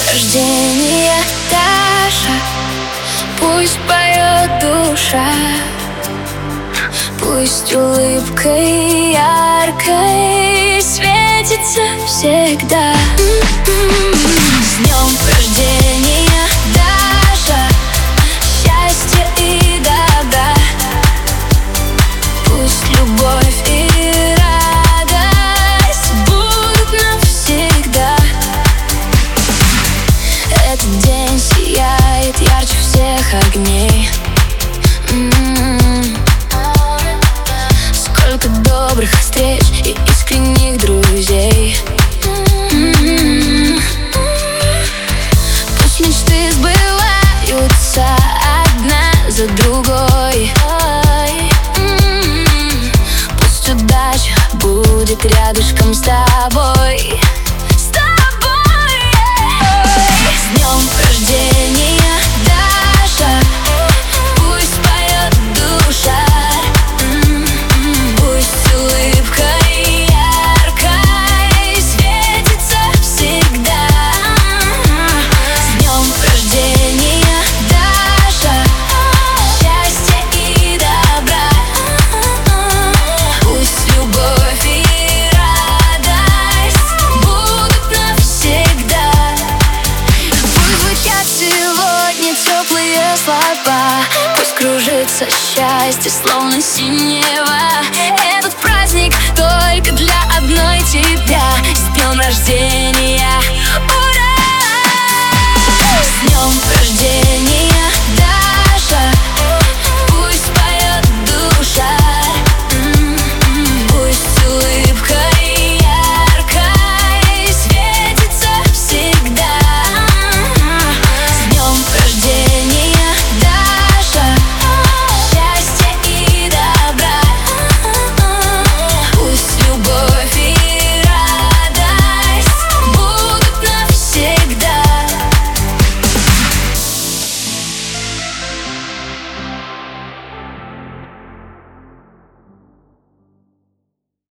рождения, Даша. Пусть поет душа, пусть улыбкой яркой светится всегда. С днем рождения, Даша, счастья и добра. Пусть любовь и радость будут навсегда. Этот день сияет ярче всех огней. Сколько добрых встреч и искренних друзей. Пусть мечты сбываются одна за другой. Пусть удача будет рядышком с тобой. С тобой, С днем рождения, Даша. Пусть поет душа, пусть улыбкой яркой светится всегда. С днем рождения, Даша, счастья и добра. Пусть любовь и радость будут навсегда. Пусть звучат сегодня теплые слова, пусть кружится счастье, словно синева.